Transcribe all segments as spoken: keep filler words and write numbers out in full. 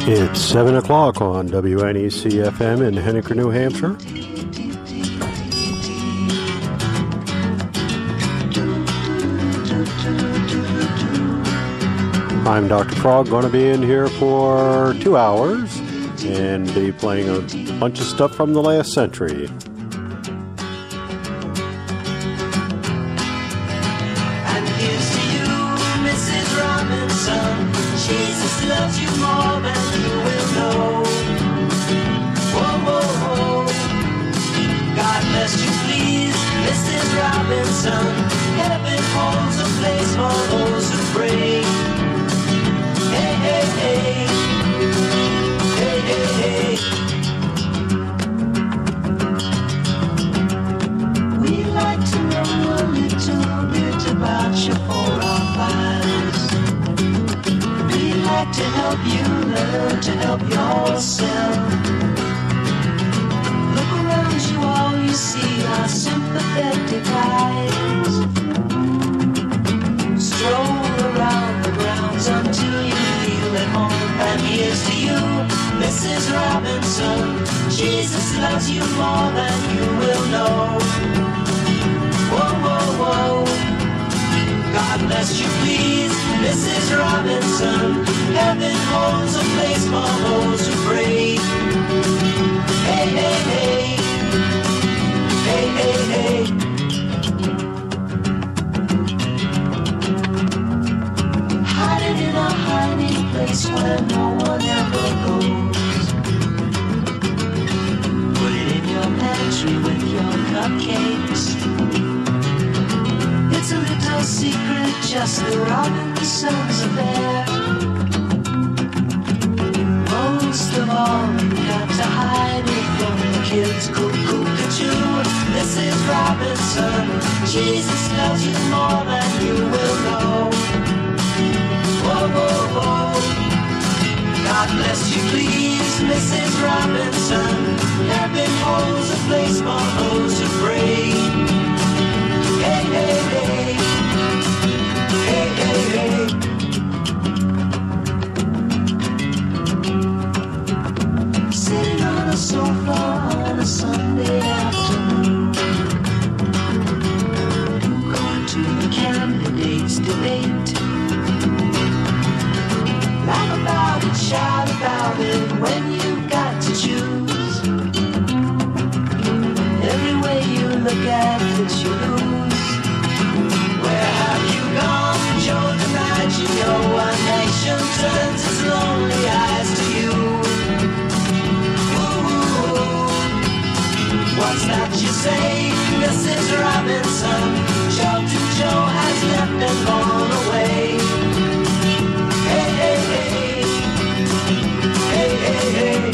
It's seven o'clock on W N E C F M in Henniker, New Hampshire. I'm Doctor Frog, going to be in here for two hours and be playing a bunch of stuff from the last century. And here's to you, Missus Robinson. Jesus loves you more than you will know. Whoa, whoa, whoa. God bless you, please, Missus Robinson. Heaven holds a place for those who pray. Hey, hey, hey. Hey, hey, hey. We like to know a little bit about your forefathers. We like to help you learn to help yourself. Look around you, all you see are sympathetic eyes. Stroll around the grounds until you feel at home. And here's to you, Missus Robinson. Jesus loves you more than you will know. Whoa, whoa, whoa. God bless you, please, Missus Robinson. Heaven holds a place for those who pray. Hey, hey, hey. Hey, hey, hey. Hiding in a hiding place where no one ever goes. Put it in your pantry with your cupcakes. It's a little secret, just the Robinsons affair. Most of all, you got to hide it from the kids. Cuckoo-cuckoo, Missus Robinson. Jesus loves you more than you will know. Whoa, whoa, whoa. God bless you, please, Missus Robinson. Heaven holds a place for those who pray. Hey, hey, hey. Hey, hey, hey. Sitting on a sofa on a Sunday afternoon, going to the candidates' debate. Laugh about it, shout about it when you've got to choose. Every way you look at it, you lose. Where have you gone, Joe DiMaggio? One nation turns its lonely eyes to you. Ooh, what's that you say, Missus Robinson? Joe to Joe has left and gone away. Hey, hey, hey. Hey, hey, hey.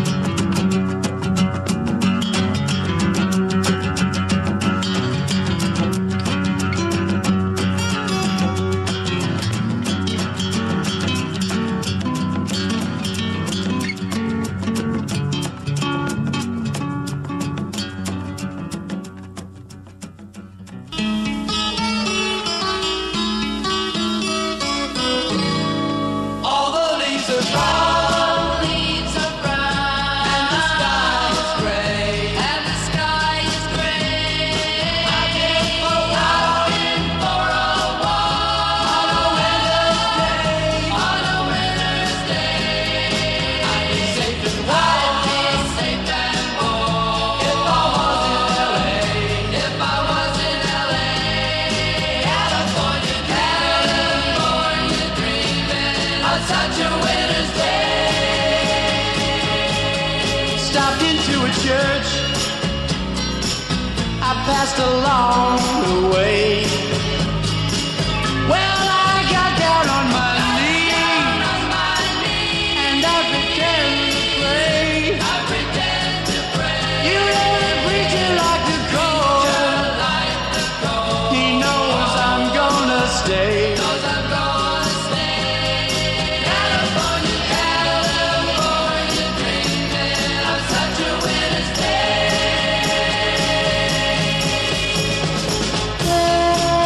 Along the way, well, I got down on my knees, and I pretend to pray. I pretend to pray. You know the preacher like the cold. He knows I'm gonna stay. Knows I'm gonna stay. California, California, dreaming of such a winter's day.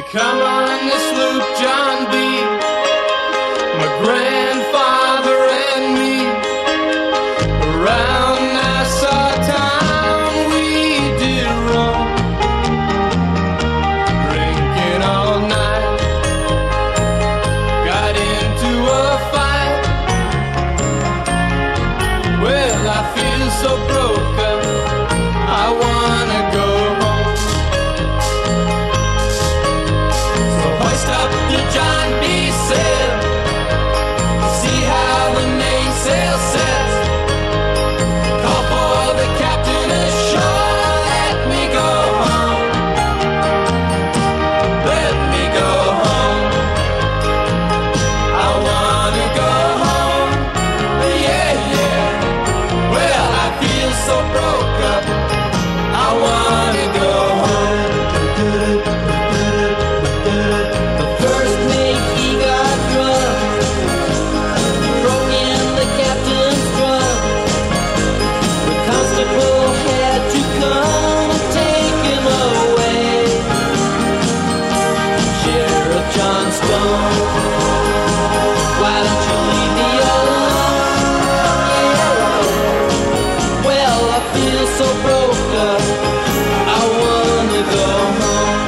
come on this loop, John B. My grandfather and me. Around Nassau town we did roam, drinking all night. Got into a fight. Well, I feel so broke up, I wanna go home. So hoist up the John B. sail, see how the mainsail sets. Call for the captain ashore, let me go home. Let me go home. I wanna go home. Yeah, yeah. Well, I feel so broke up, I wanna go home. The first mate, he got drunk, broke in the captain's drum. The constable had to come and take him away. Sheriff John Stone, why don't you leave me alone? Yeah. Well, I feel so broke up, I wanna go home.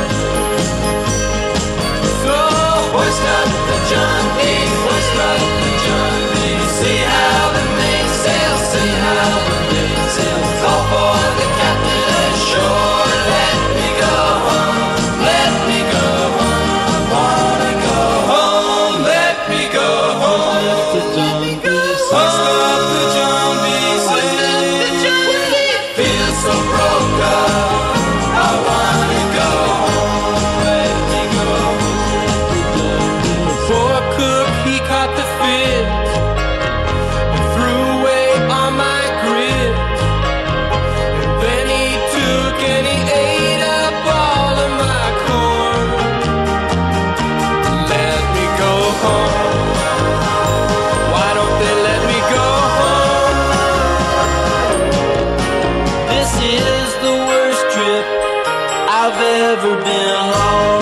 So hoist up the John B, hoist up the John B. See how the mainsail, see how the mainsail. Call for the captain ashore, let me go home, let me go home. I wanna go home, let me go home. Hoist up the John B, feel so broke up, I wanna go home, let me go home. The poor cook, he caught the fit and threw away all my grit. And then he took and he ate up all of my corn. Let me go home. Why don't they let me go home? This is the worst trip I've ever been on.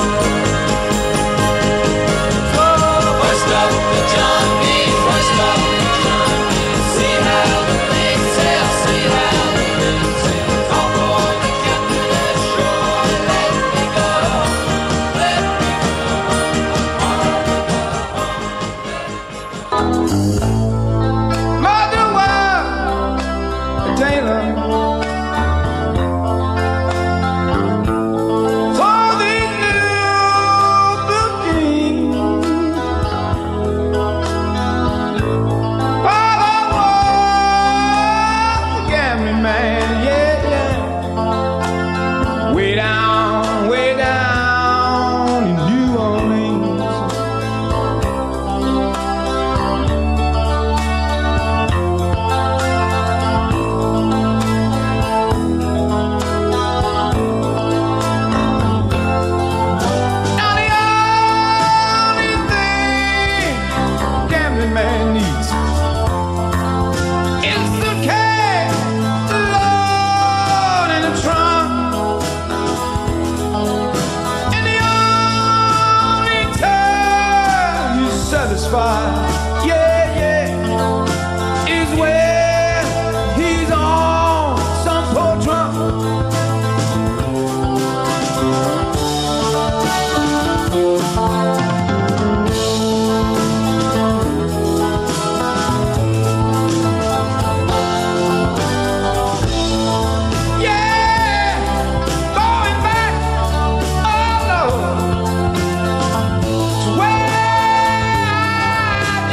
So hoist up the John B, hoist up the John B. See how the mainsail, see how the mainsail. Call for the captain ashore, let me go home, let me go home. I wanna go home. Mother was a tailor, so they knew the king. Father was a gambling man, yeah, yeah. Way down, way down in New Orleans. Now the only thing a gambling man needs is a suitcase, a load in a trunk, and the only time he's satisfied, yeah, yeah, is when he's on some poor drunk. Yeah, going back, oh Lord, to where I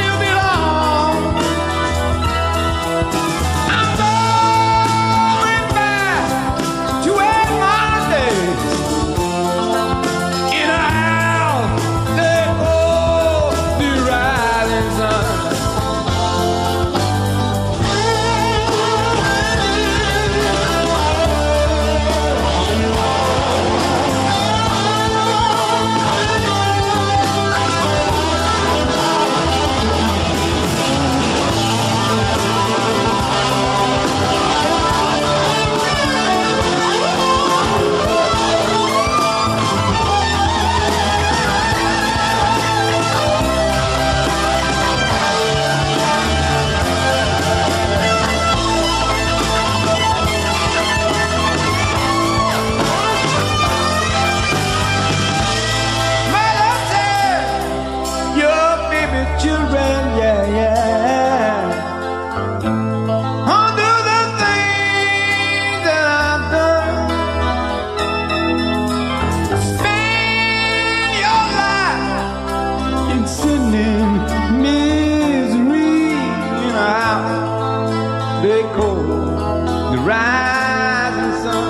Spend your life in sitting in misery in a house they call the rising sun.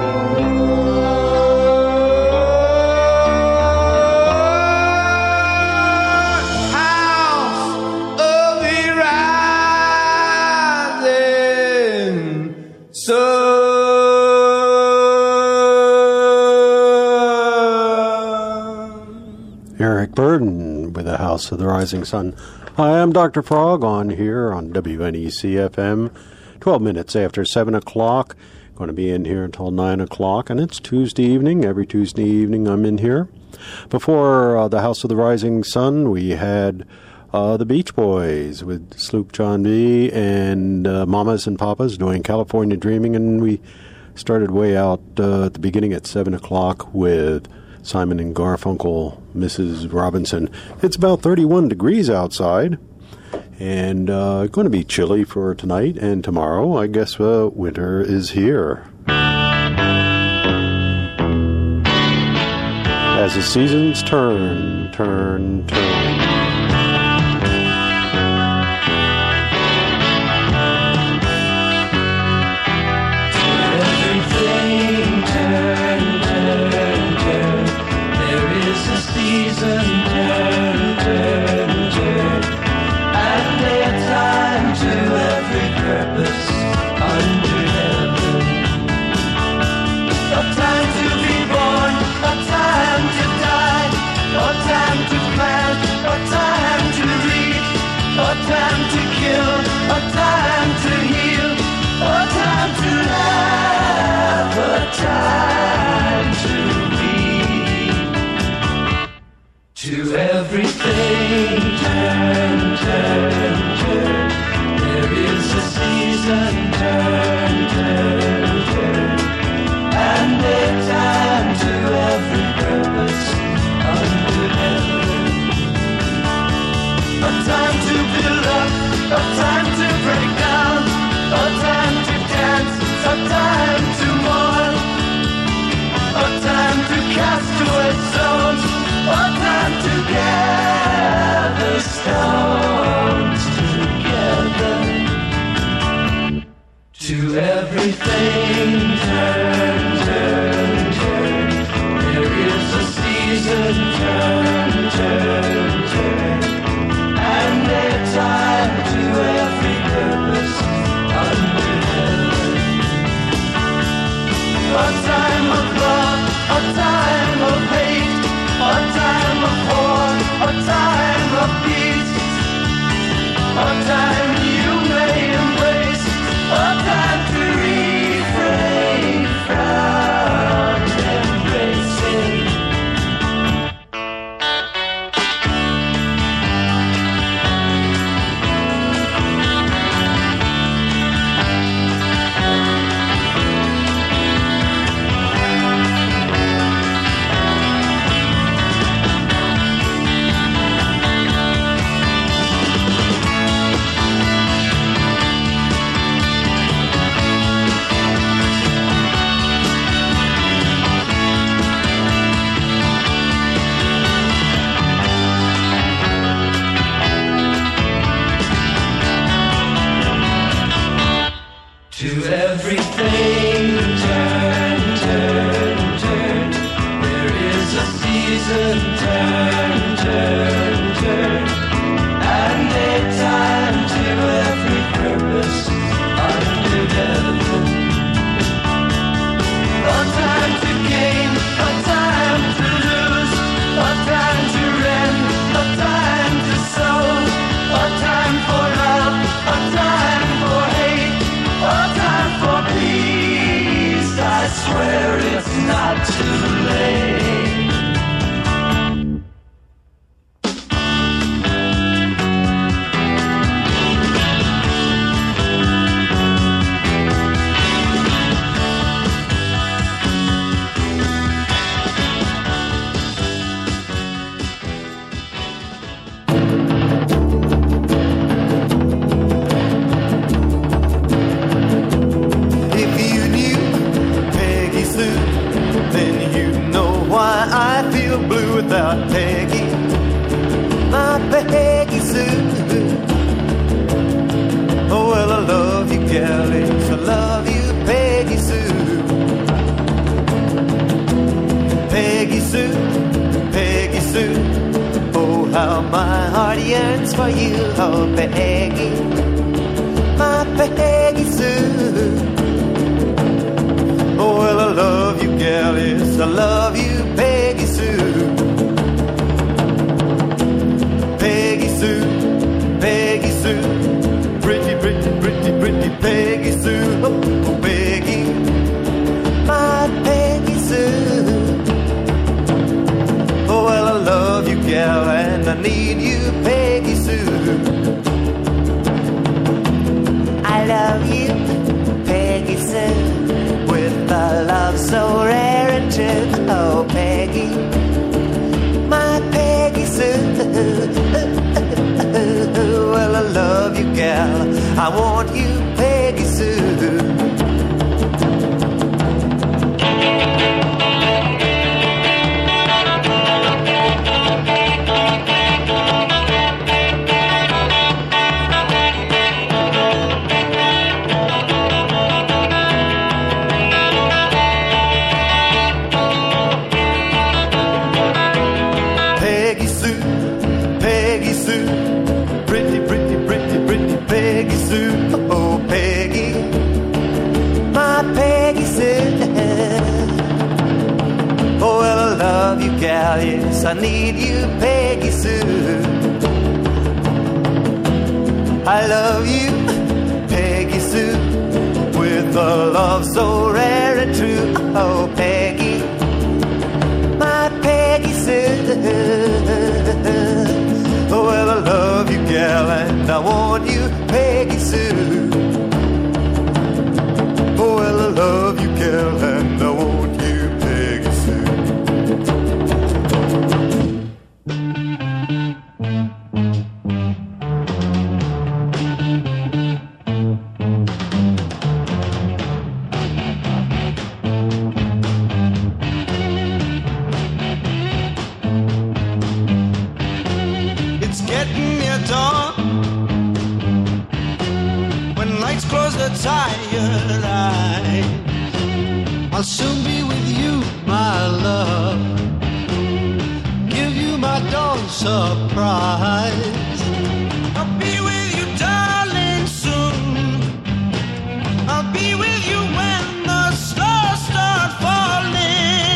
House of the rising sun. Eric Burden with the House of the Rising Sun. Hi, I'm Doctor Frog on here on W N E C F M, twelve minutes after seven o'clock. Going to be in here until nine o'clock, and it's Tuesday evening. Every Tuesday evening I'm in here. Before uh, the House of the Rising Sun, we had uh, the Beach Boys with Sloop John B. and uh, Mamas and Papas doing California Dreaming, and we started way out uh, at the beginning at seven o'clock with Simon and Garfunkel, Missus Robinson. It's about thirty-one degrees outside, and uh, going to be chilly for tonight and tomorrow. I guess uh, winter is here. As the seasons turn, turn, turn. Time to kill, a time to heal, a time to laugh, a time to be. To everything, turn, turn, turn. There is a season, turn, turn, turn. And a time to every purpose under heaven. A time to build up, a time to break down, a time to dance, a time to mourn, a time to cast away stones, a time to gather stones together. To everything, turn, turn, turn. There is a season, turn, turn, turn. And a time to every purpose under heaven. A time of love, a time of hate, a time of war, a time of peace, a time you may embrace, a time to refrain from embracing. To everything, turn, turn, turn. There is a season, turn, turn, turn. And a time to every purpose under heaven. A time to gain, a time to lose, a time to rend, a time to sow, a time for love, a time for hate, a time for peace. I swear it's not too late. If you knew Peggy Sue, then you'd know without Peggy, my Peggy Sue. Oh, well, I love you, gallies, I love you, Peggy Sue. Peggy Sue, Peggy Sue. Oh, how my heart yearns for you, oh, Peggy, my Peggy Sue. Oh, well, I love you, gallies, I love you, Peggy Sue. Peggy Sue, Peggy Sue. Pretty, pretty, pretty, pretty Peggy Sue. Oh, Peggy, my Peggy Sue. Oh, well, I love you, gal, and I need you, Peggy Sue. I love you, Peggy Sue, with a love so rare and true. Oh, Peggy, my Peggy Sue. Well, I love you, gal, I want you, Peggy Sue. Peggy Sue, Peggy Sue. Pretty, pretty, pretty, pretty Peggy Sue. Oh, Peggy, my Peggy Sue. Oh, well, I love you, gal, yes, I need you, Peggy Sue. I love you, Peggy Sue, with a love so rare and true. Oh, Peggy, my Peggy Sue. Oh, well, I love you, gal, and I want you, Peggy Sue. Oh, well, I love you, gal, and I want you, Peggy Sue. It's getting near dawn, when lights close the tired eyes. I'll soon be with you, my love, give you my dawn surprise. I'll be with you, darling, soon. I'll be with you when the stars start falling.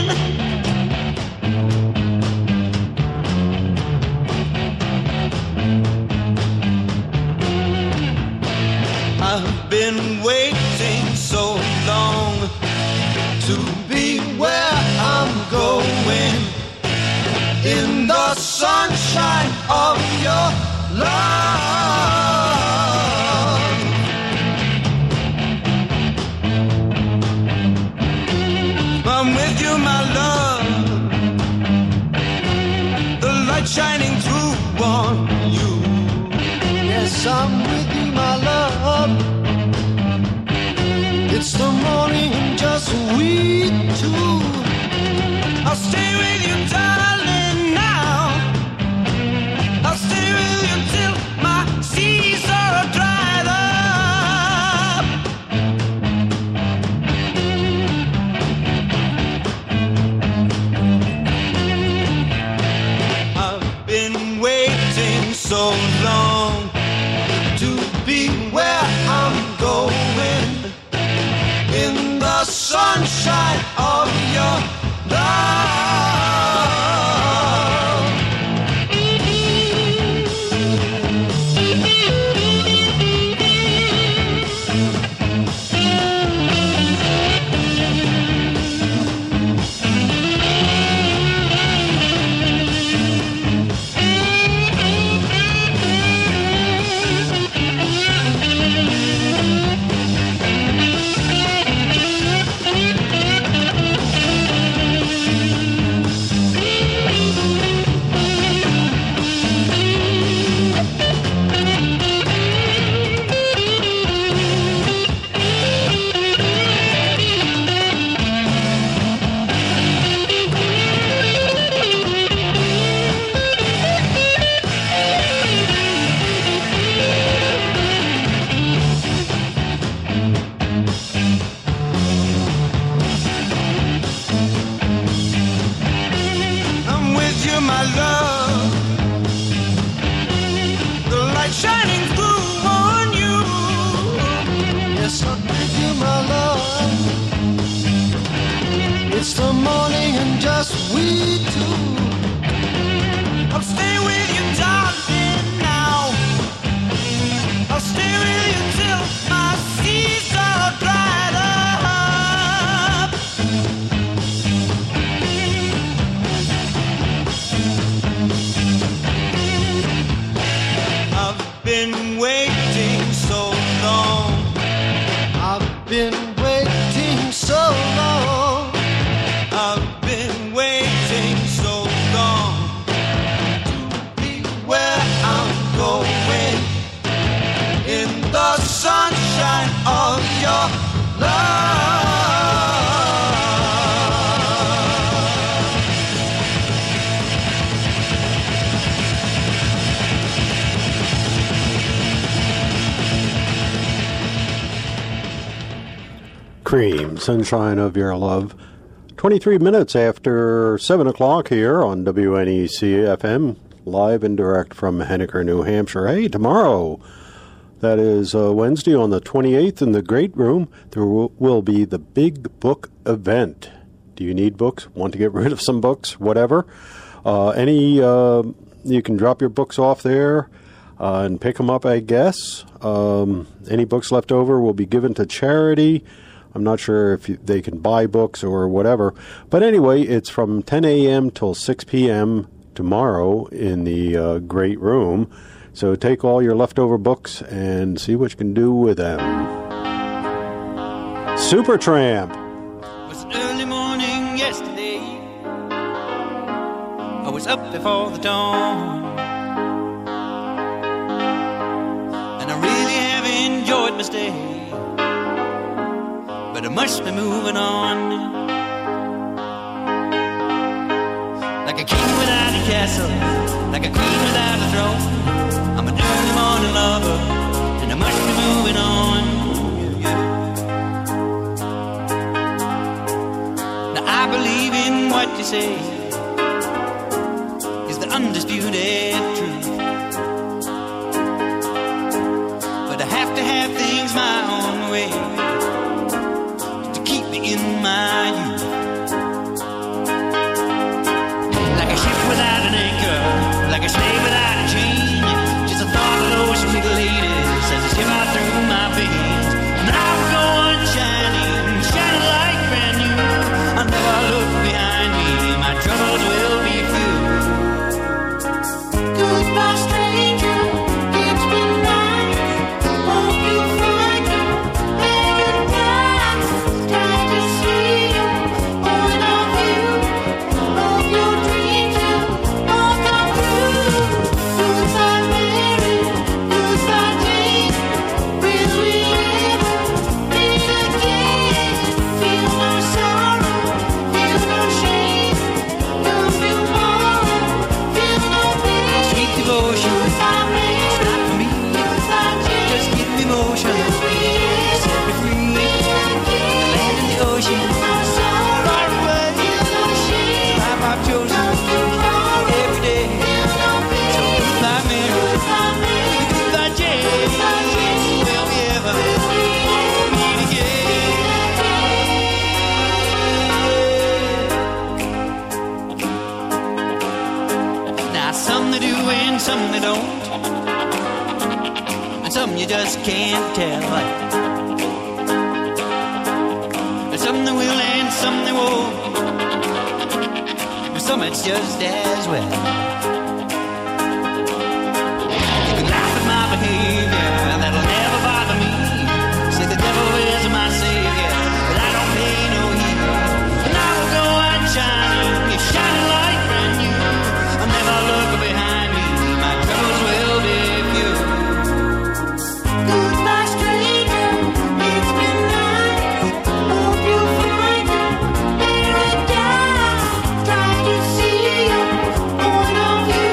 I've been waiting so long to be where I'm going, in the sunshine of your love. I'm with you, my love, the light shining through on you. Yes, I'm with you, my love. It's the morning and just we two. I'll stay with you, darling, now. I'll stay with you till my seas are dried up. I've been waiting so long to be where I'm going, in you my love. The light shining through on you. Yes, I'll give you my love. It's the morning and just we two. I'll stay with you, darling, now. I'll stay with you till my seas are dried up. I've been waiting so long. I've been waiting so long. I've been waiting so long to be where I'm going in the sunshine of your love. Cream, Sunshine of Your Love. twenty-three minutes after seven o'clock here on W N E C F M, live and direct from Henniker, New Hampshire. Hey, tomorrow, that is uh, Wednesday on the twenty-eighth in the Great Room, there will, will be the Big Book event. Do you need books? Want to get rid of some books? Whatever. Uh, any, uh, you can drop your books off there uh, and pick them up, I guess. Um, any books left over will be given to charity. I'm not sure if you, they can buy books or whatever. But anyway, it's from ten a.m. till six p.m. tomorrow in the uh, Great Room. So take all your leftover books and see what you can do with them. Supertramp. It was early morning yesterday. I was up before the dawn, and I really have enjoyed my stay, but I must be moving on. Like a king without a castle, like a queen without a throne, I'm an early morning lover, and I must be moving on. Yeah, yeah. Now I believe in what you say is the undisputed truth, but I have to have things my own way in my youth. Like a ship without an anchor, like a slave without a chain, just a thought of those sweet ladies as they shiver through my veins. And I will go on shining, shining like brand new. I'll never look behind me, my troubles will be few. Goodbye, stranger, it's been nice. Hope you find your paradise. Try to see you, point of view. Hope your dreams will all come true. Goodbye, Mary, goodbye, Jane. Will we ever meet again? Feel no sorrow, feel no shame. Come tomorrow, feel no pain. Sweet devotion, Goodbye, Mary, it's not for me. goodbye, Jane. Just give me motion, Will we set ever me free. meet The again? land and the ocean, No sorrow, far away. feel no shame. Life I've chosen every day. So goodbye, Mary, goodbye, Jane. Will we ever meet again? Now some they do and some they don't, and some you just can't tell. And some they will and some they won't, and some it's just as well. You can laugh at my behavior, that'll never bother me. Say the devil is my savior, but I don't pay no heed. And I will go on shining, it's shining like brand new. I'll never look behind me, my troubles will be few. Goodbye, stranger, it's been nice. Hope you find your paradise. Try to see your point of view.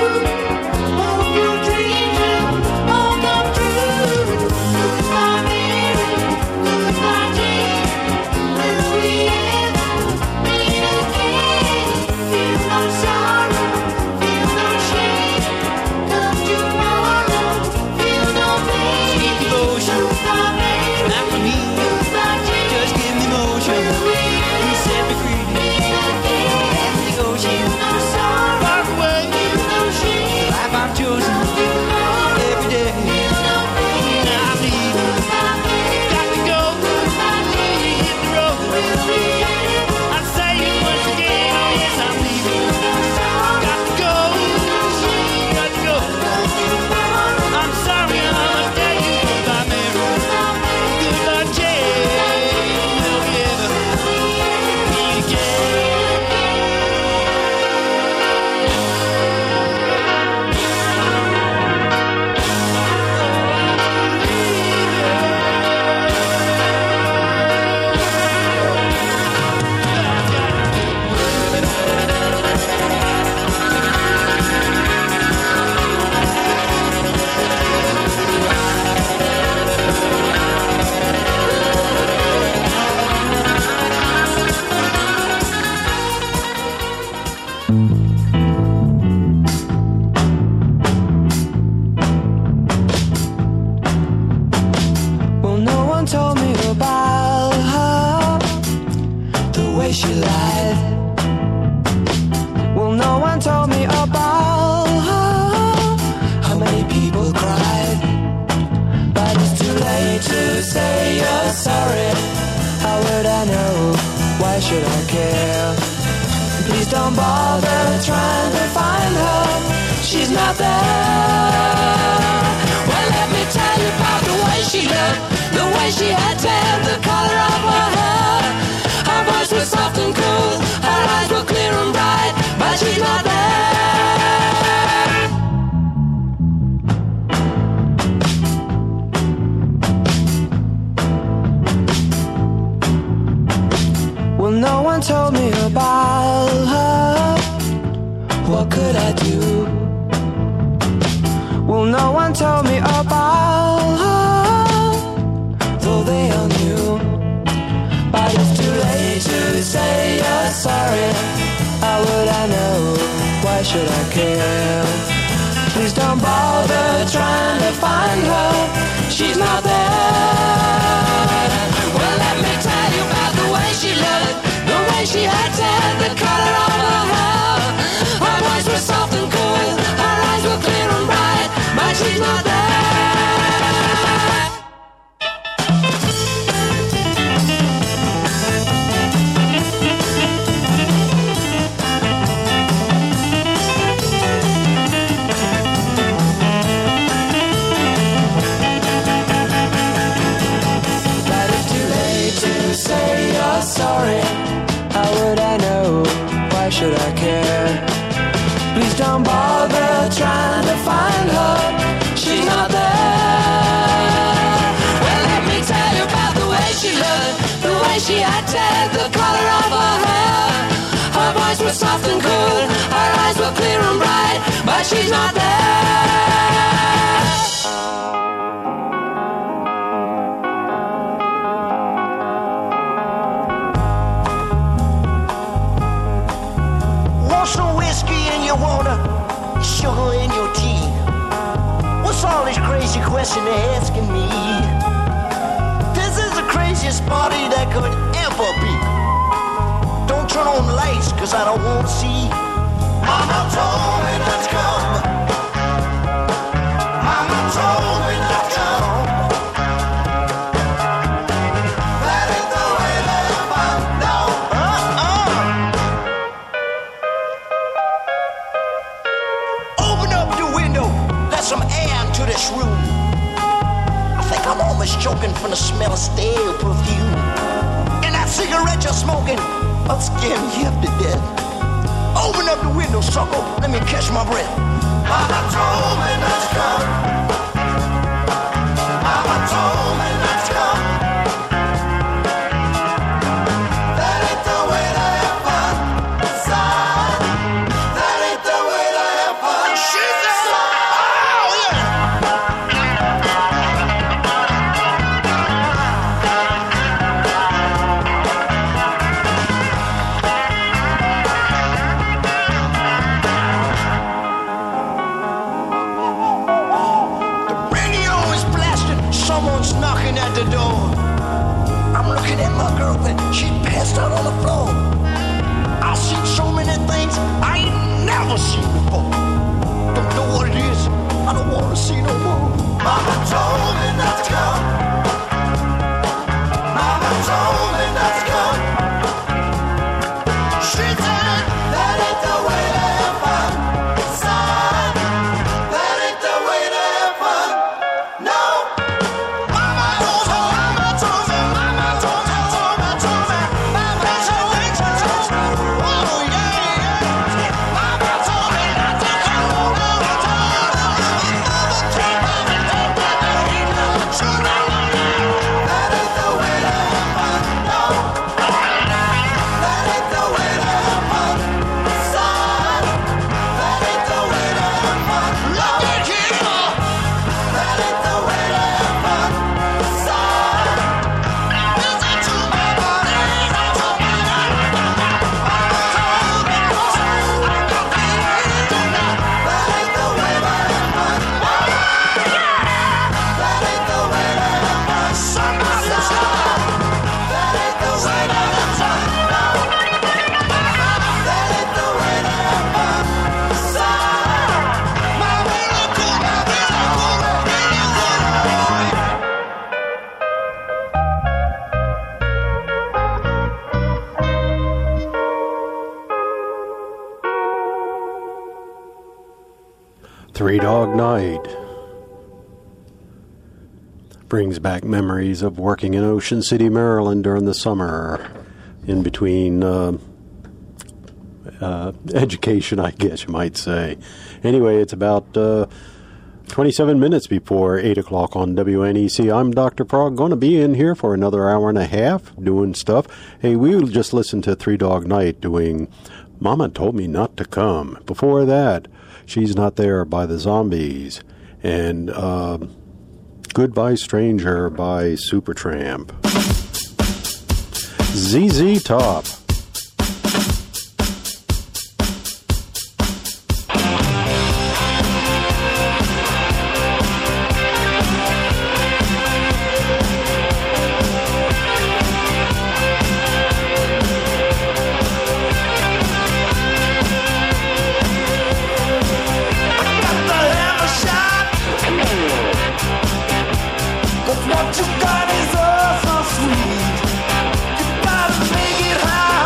Well, no one told me about her, the way she lied. Well, no one told me about her, how many people cried. But it's too late to say you're sorry. How would I know? Why should I care? Please don't bother trying to find her. She's not there. Well, let me tell you about the way she looked, the way she had tan, the color of her hair. Her voice was soft and cool, her eyes were clear and bright, but she's not there. Well, no one told me about her. What could I do? Well, no one told me about her, though they all knew. But it's too late to say you're sorry. How would I know? Why should I care? Please don't bother trying to find her. She's not there. Well, let me tell you about the way she looked, the way she had tan, the color of her hair. Her voice was soft and cool, her eyes were clear and bright, but she's not there. But it's too late to say you're sorry. How would I know? Why should I care? Please don't bother trying to find her. She's not there. Well, let me tell you about the way she looked, the way she had tan, the color of her hair. Her voice was soft and cool, her eyes were clear and bright, but she's not there. Want some whiskey in your water, sugar in your tea? What's all this crazy question they're asking me? This is the craziest party that could ever be. Don't turn on the lights, cause I don't want to see. Mama told me not to come. Mama told me not to come. That ain't the way that I know. Uh-uh. Open up the window, let some air into this room. I think I'm almost choking from the smell of stale perfume. And that cigarette you're smoking, I'll scare me half to death. Open up the window, sucker, let me catch my breath. Mama told me not to come. Mama told me not to come. That ain't the way to have fun. Son, that ain't the way to have fun. She said, oh yeah. The radio is blasting, someone's knocking at the door. I'm looking at my girlfriend, she passed out on the floor. I've seen so many things I ain't never seen before. Don't know what it is, I don't want to see no more. Mama told me not to come. Mama told me not to come. She said, that ain't the way to have fun. Son, that ain't the way to have fun. No. Mama told me, mama told me, mama told me, told me, told me, mama told me, told me. Oh yeah, yeah. Three Dog Night brings back memories of working in Ocean City, Maryland during the summer, in between uh, uh, education, I guess you might say. Anyway, it's about uh, twenty-seven minutes before eight o'clock on W N E C. I'm Doctor Prog, going to be in here for another hour and a half doing stuff. Hey, we just listened to Three Dog Night doing Mama Told Me Not to Come. Before that, She's Not There by the Zombies, and uh, Goodbye Stranger by Supertramp. Z Z Top. What you got is all so sweet. You gotta make it high.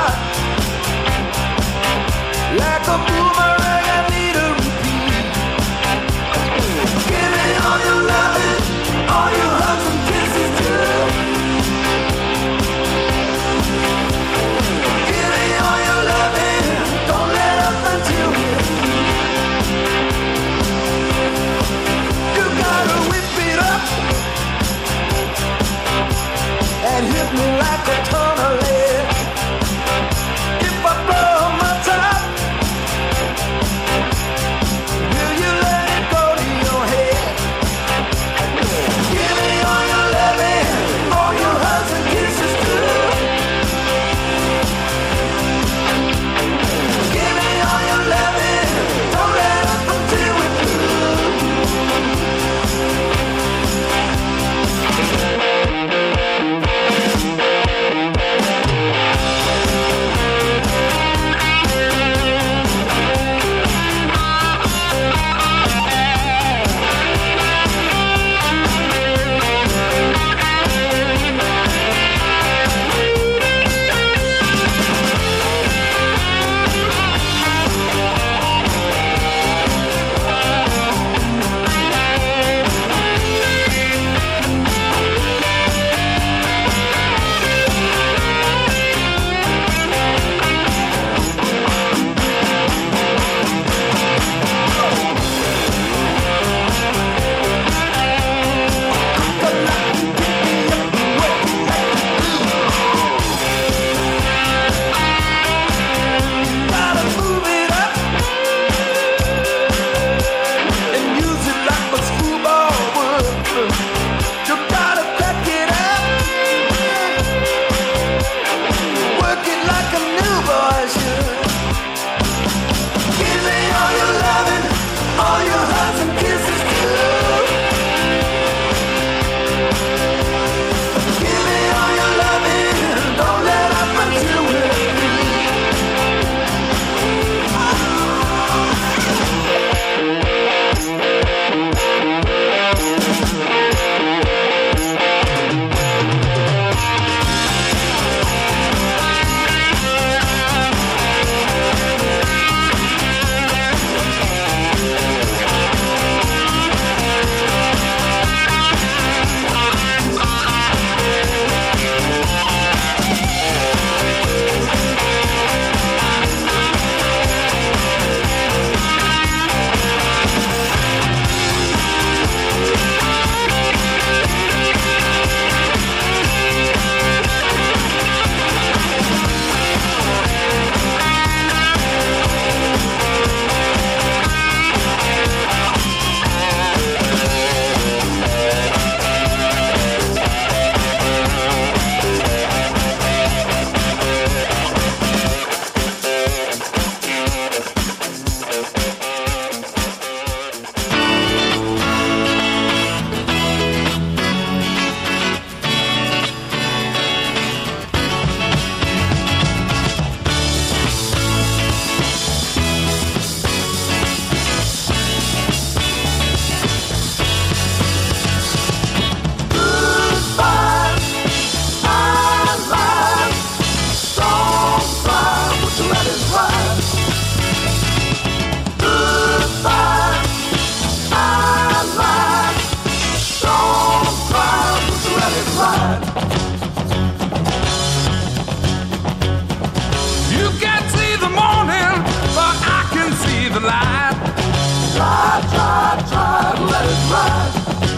glide. Try, try, try to let it ride.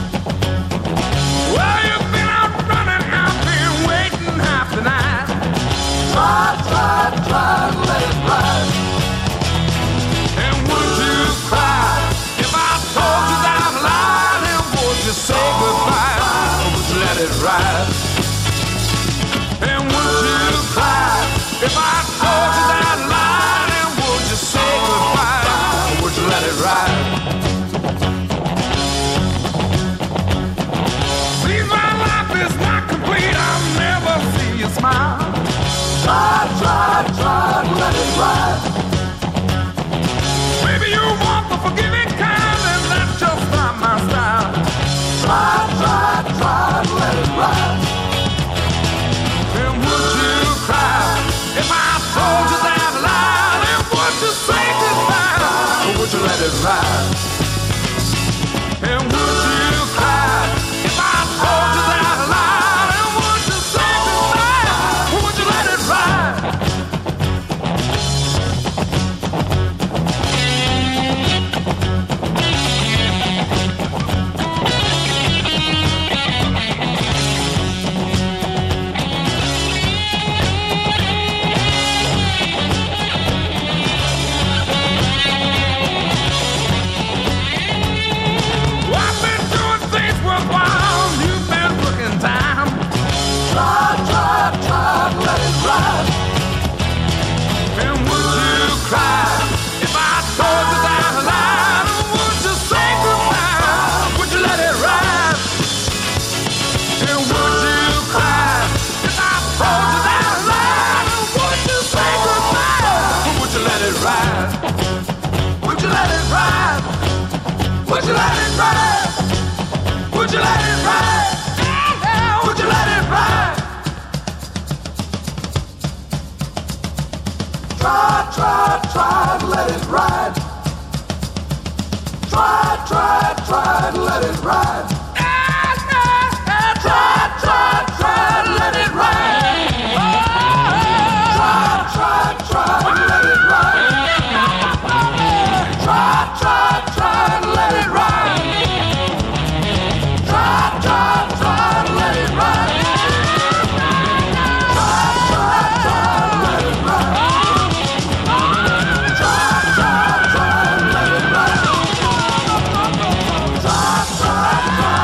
Well, you've been out running, I've been waiting half the night. Try, try, try to let it ride. And would you cry if I told you that lie? And would you say goodbye? Or would you let it ride? And would you cry if I told you that lie? And would you say goodbye? Or would you let it ride? Please, my life is not complete. I'll never see you smile. Try, try, try to let it ride. Maybe you want the forgiving kind, and that's just not my style. Try, try, try to let it ride. And would you cry if I told you that lie? And would you say goodbye? Or would you let it ride? And would you cry if I told you that lie? And would you say goodbye? Or would you let it ride? I've been doing things worthwhile. You've been looking time. Try, try, try to let it ride. And would you cry if I told you that lie? Would you say goodbye? Would you let it ride? And would you cry if I told you that lie? Would you say goodbye? Or would you let it ride? Would you let it ride? Would you let it ride? Would you let it ride? Would you let it ride? Try, try, try to let it ride. Try, try, try to let it ride. Try, try, try to let it ride. Try, try, try to let it ride. Try, try, try to let it ride. Try, try, try to let it ride. Try, try, try to let it ride. Try, try, try to let it ride. Try, try, try.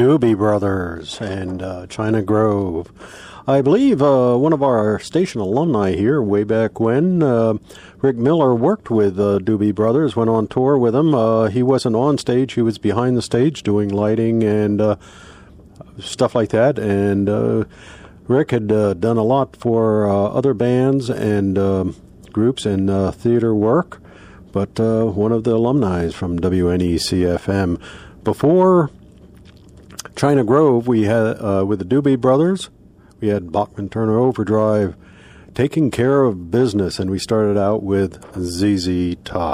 Doobie Brothers and uh, China Grove. I believe uh, one of our station alumni here, way back when, uh, Rick Miller, worked with uh, Doobie Brothers, went on tour with them. Uh, he wasn't on stage, he was behind the stage doing lighting and uh, stuff like that. And uh, Rick had uh, done a lot for uh, other bands and uh, groups and uh, theater work, but uh, one of the alumni from W N E C F M. Before China Grove, we had, uh, with the Doobie Brothers, we had Bachman Turner Overdrive, Taking Care of Business, and we started out with Z Z Top.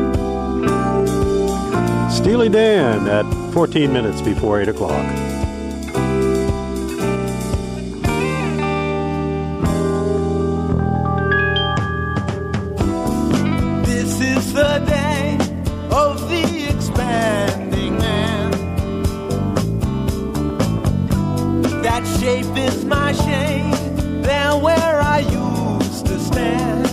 Steely Dan at fourteen minutes before eight o'clock. This is the day of the expanding man. That shape is my shade, there where I used to stand.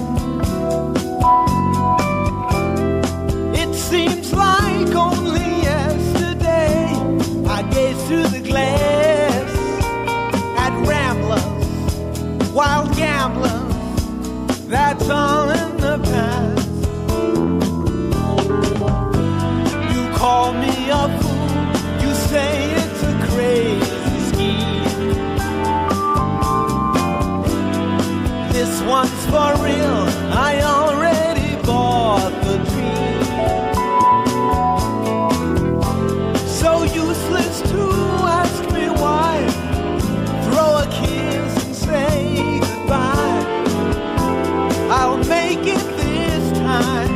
It seems like only yesterday I gazed through the glass at ramblers, wild gamblers, that's all in the past. You call me a fool, you say it's a crazy scheme. This one's for real, I already bought the dream. So useless to ask me why. Throw a kiss and say goodbye. I'll make it this time.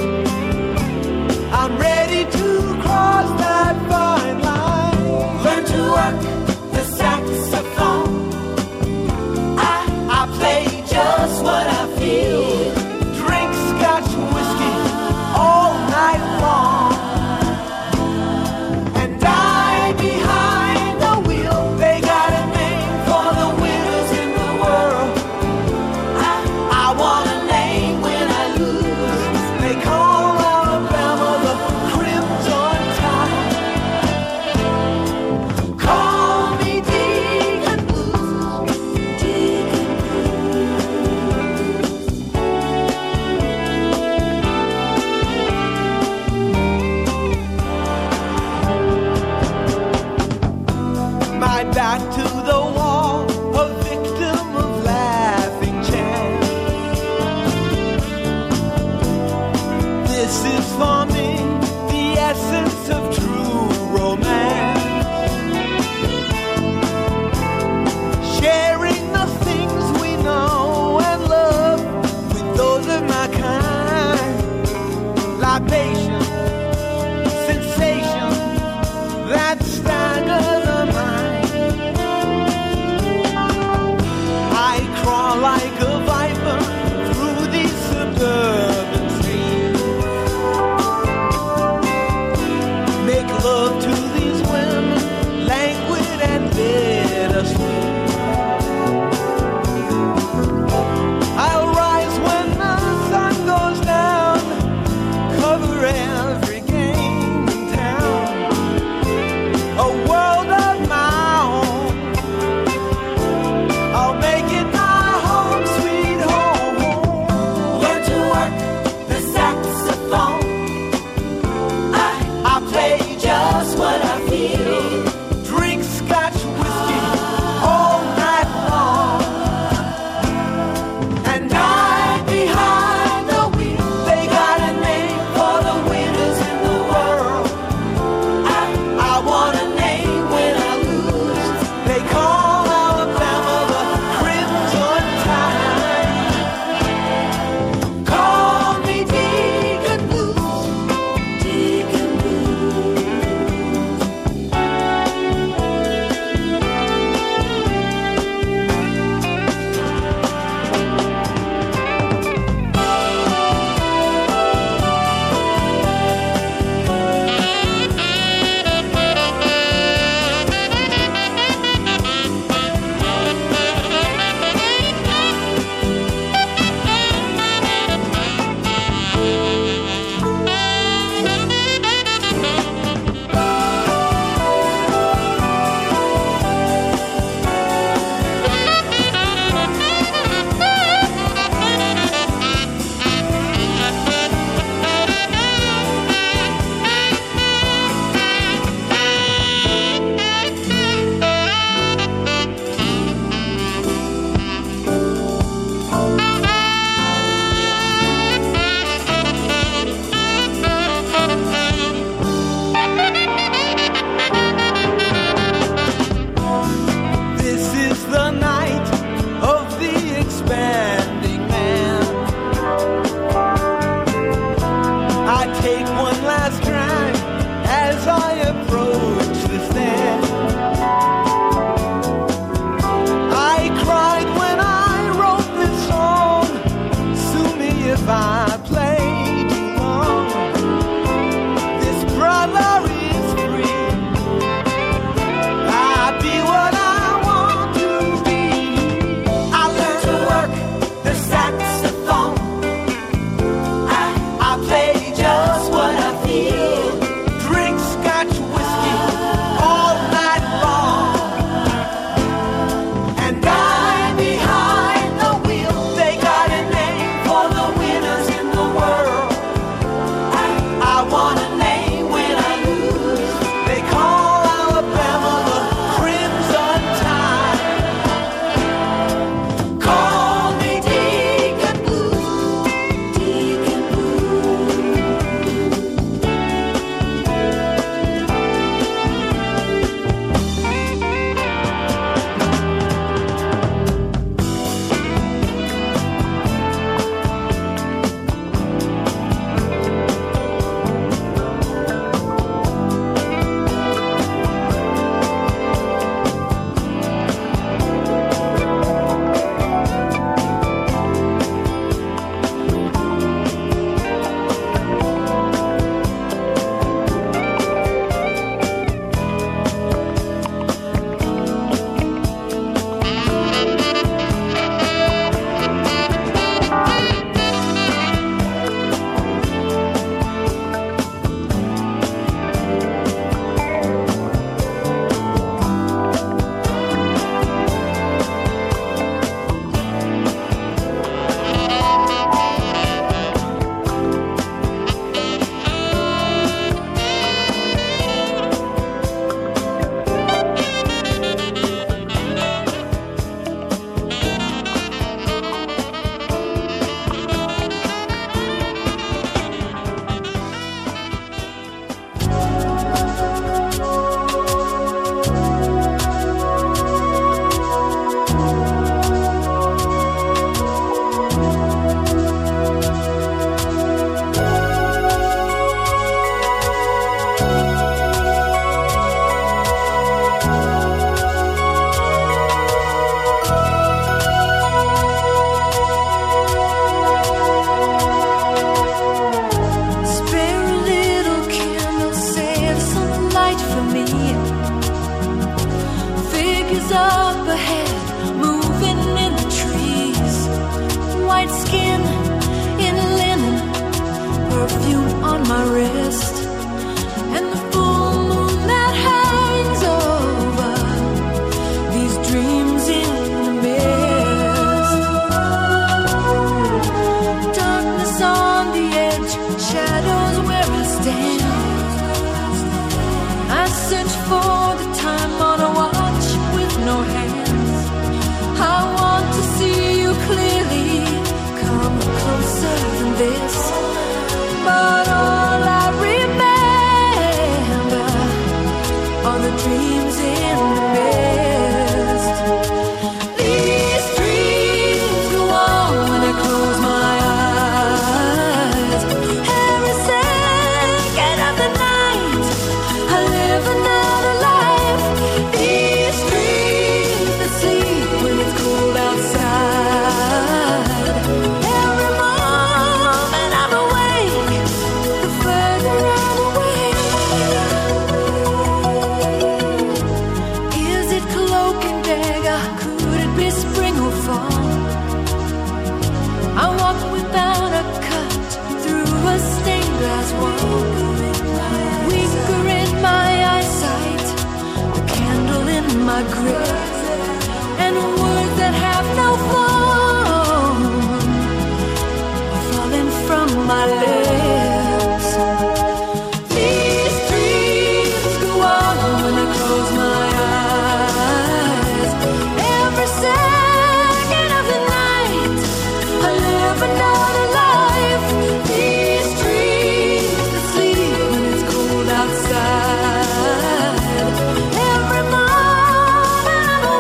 I'm ready to cross that fine line. Learn to work the saxophone. I, I play just what I feel. Drink scotch whiskey all night long. And die behind the wheel. They got a name for the winners in the world. I, I want a name when I lose. They call Alabama the Crimson Tide. Call me Deacon Blues. Deacon My back to the wall, a victim of laughing chance. This is for me, the essence of true romance. Sharing the things we know and love with those of my kind. Libation, sensation, that stagger the mind. I crawl like a viper through these suburban streets. Make love to these women, languid and bittersweet. I'll rise when the sun goes down, cover every take one last drink as I approach the stand. I cried when I wrote this song. Sue me if I played too long. This brother is free. I'll be what I want to be. I learned to work the saxophone. I, I play just what I feel. Drink scotch whiskey all night long. And I behind the wheel. They got a name for the winners in the world. I, I want a name when I lose. They call Alabama the Crimson Tide. Call me Deacon Blue, Deacon Blue. Spare a little candle, save some light for me. Figures up ahead, moving in the trees. White skin in linen, perfume on my wrist, and the full moon that hangs over these dreams in the mist. Darkness on the edge, shadows where I stand. I search for the time on a watch with no hands. I want to see you clearly, come closer than this. But all I remember are the dreams in the mist. These dreams go on when I close my eyes. Every second of the night, I live another life. These dreams that sleep when it's cold outside. Every moment I'm awake, the further I'm away. Is it cloak and dagger? Could it be spring or fall? I walk without a cut through a stained glass wall. Weaker in my eyesight, the candle in my grip, and words that have no form are falling from my lips. These dreams go on when I close my eyes. Every second of the night, I live another life. These dreams that sleep when it's cold outside. Every moment I'm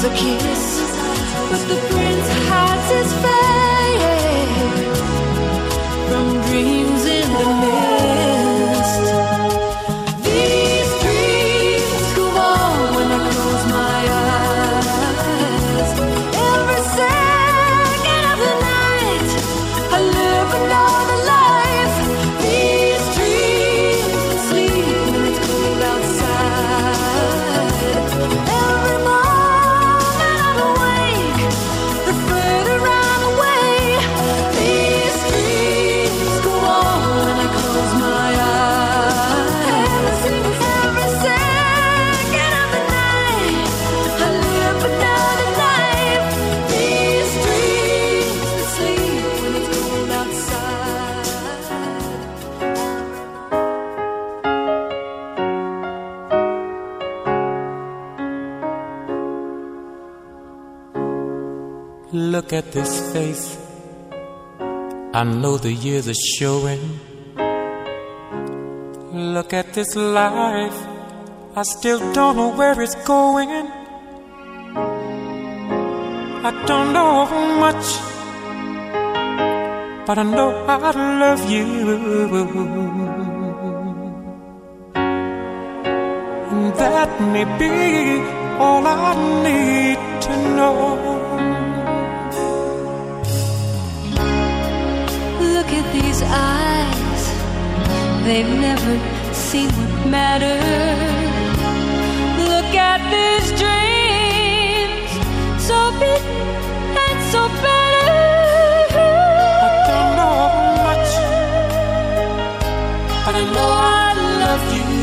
a kiss, but the prince hides his face from dreams in the mist. These dreams go on when I close my eyes. Every second of the night, I live another life. These dreams sleep when it's cold outside. Every moment I'm awake, the further I'm away. These dreams go on when I close my eyes. Every second of the night, I live another life. These dreams sleep when it's cold outside. Look at this face. I know the years are showing. Look at this life. I still don't know where it's going. I don't know much, but I know I love you. And that may be all I need to know. Look at these eyes, they've never seen what matters. Look at these dreams, so big and so better. I don't know much, but I know I love you.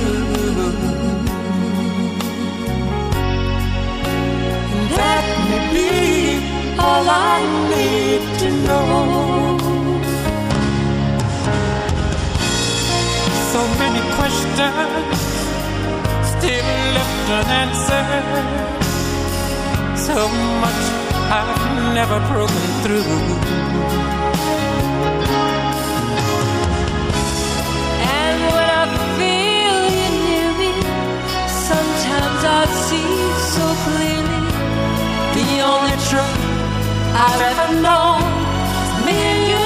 And that may be all I need to know. So many questions still left unanswered. So much I've never broken through. And when I feel you near me, sometimes I see so clearly. The only truth I've ever known is me and you.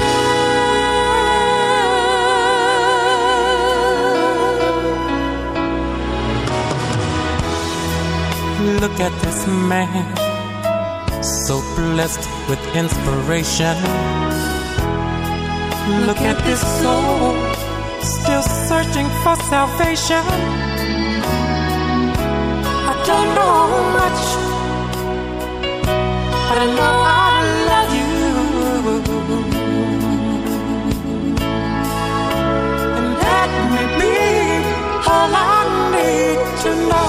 Look at this man, so blessed with inspiration. Look at this soul, still searching for salvation. I don't know much, but I know I love you. And that may be all I need to know.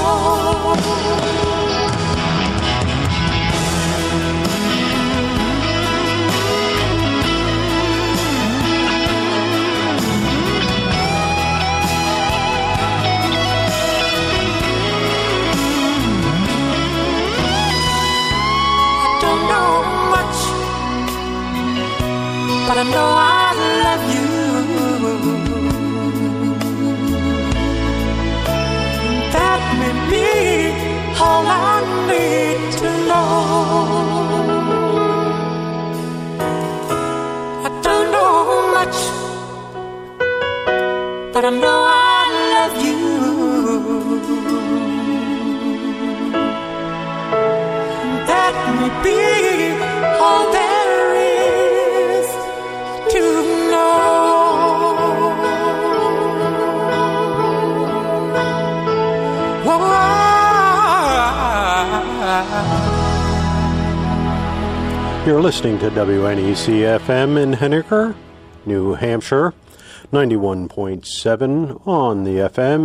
But I know I love you. That may be all I need to know. I don't know much, but I know I love you. That may be all there is to know. Whoa. You're listening to W N E C F M in Henniker, New Hampshire, ninety-one point seven on the F M.